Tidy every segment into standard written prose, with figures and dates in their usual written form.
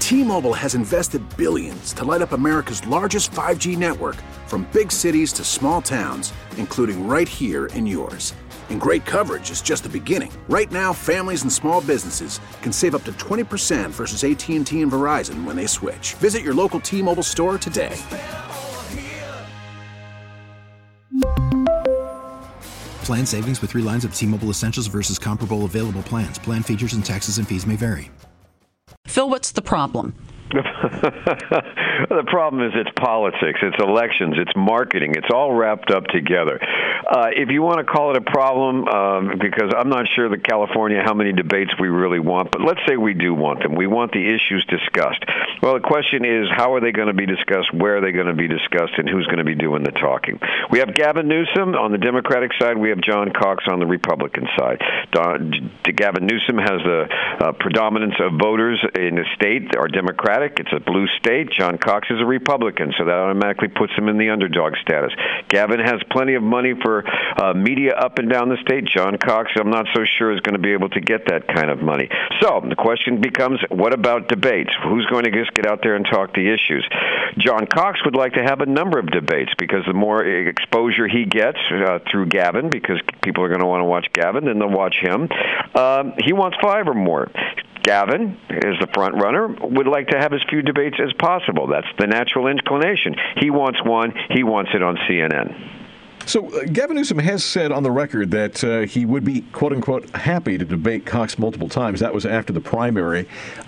T-Mobile has invested billions to light up America's largest 5G network, from big cities to small towns, including right here in yours. And great coverage is just the beginning. Right now, families and small businesses can save up to 20% versus AT&T and Verizon when they switch. Visit your local T-Mobile store today. Plan savings with 3 lines of T-Mobile Essentials versus comparable available plans. Plan features and taxes and fees may vary. Phil, what's the problem? The problem is it's politics, it's elections, it's marketing. It's all wrapped up together. If you want to call it a problem, because I'm not sure that California, how many debates we really want, but let's say we do want them. We want the issues discussed. Well, the question is, how are they going to be discussed, where are they going to be discussed, and who's going to be doing the talking? We have Gavin Newsom on the Democratic side. We have John Cox on the Republican side. Gavin Newsom has a predominance of voters in the state are Democratic. It's a blue state. John Cox is a Republican, so that automatically puts him in the underdog status. Gavin has plenty of money for media up and down the state. John Cox, I'm not so sure, is going to be able to get that kind of money. So the question becomes, what about debates? Who's going to just get out there and talk the issues? John Cox would like to have a number of debates, because the more exposure he gets through Gavin, because people are going to want to watch Gavin, then they'll watch him. He wants 5 or more. Gavin, as the front runner, would like to have as few debates as possible. That's the natural inclination. He wants one. He wants it on CNN. So Gavin Newsom has said on the record that he would be, quote-unquote, happy to debate Cox multiple times. That was after the primary.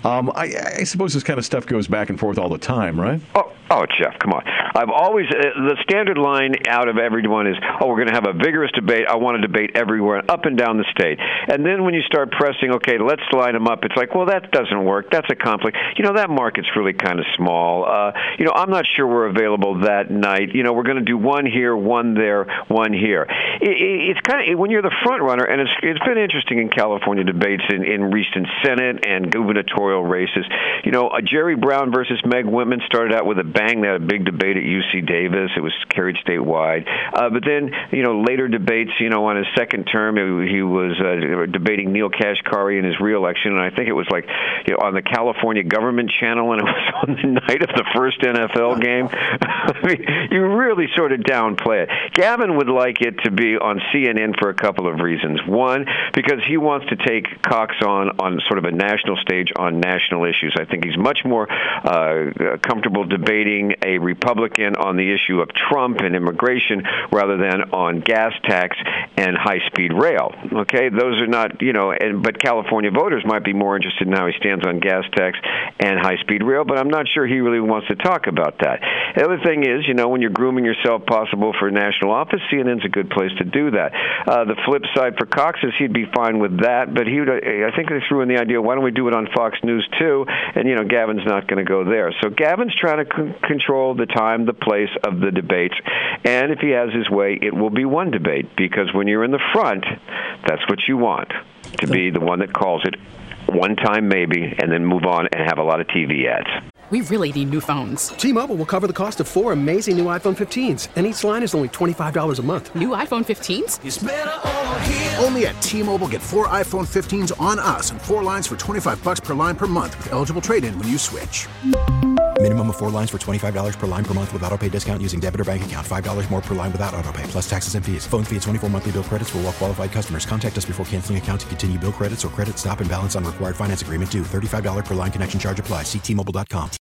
I suppose this kind of stuff goes back and forth all the time, right? Oh, Jeff, come on. I've always, the standard line out of everyone is, we're going to have a vigorous debate. I want to debate everywhere, up and down the state. And then when you start pressing, okay, let's line them up, it's like, well, that doesn't work. That's a conflict. That market's really kind of small. I'm not sure we're available that night. We're going to do one here, one there, one here. It's kind of, when you're the front runner, and it's been interesting in California debates in recent Senate and gubernatorial races. Jerry Brown versus Meg Whitman started out with a bang. They had a big debate at UC Davis. It was carried statewide. But then, later debates, on his second term, he was debating Neil Kashkari in his reelection, and I think it was like on the California government channel, and it was on the night of the first NFL game. I mean, you really sort of downplay it. Gavin would like it to be on CNN for a couple of reasons. One, because he wants to take Cox on sort of a national stage on national issues. I think he's much more comfortable debating a Republican on the issue of Trump and immigration rather than on gas tax and high-speed rail. Okay, those are not, but California voters might be more interested in how he stands on gas tax and high-speed rail, but I'm not sure he really wants to talk about that. The other thing is, when you're grooming yourself possible for national office, CNN's a good place to do that. The flip side for Cox is he'd be fine with that, but I think they threw in the idea, why don't we do it on Fox News too? And, Gavin's not going to go there. So Gavin's trying to control the time, the place of the debates, and if he has his way, it will be one debate, because when you're in the front, that's what you want, to be the one that calls it one time maybe, and then move on and have a lot of TV ads. We really need new phones. T-Mobile will cover the cost of 4 amazing new iPhone 15s, and each line is only $25 a month. New iPhone 15s? It's better over here. Only at T-Mobile, get 4 iPhone 15s on us and 4 lines for $25 per line per month with eligible trade-in when you switch. Minimum of 4 lines for $25 per line per month with autopay discount using debit or bank account. $5 more per line without autopay, plus taxes and fees. Phone fee at 24 monthly bill credits for well-qualified customers. Contact us before canceling account to continue bill credits or credit stop and balance on required finance agreement due. $35 per line connection charge applies. See T-Mobile.com.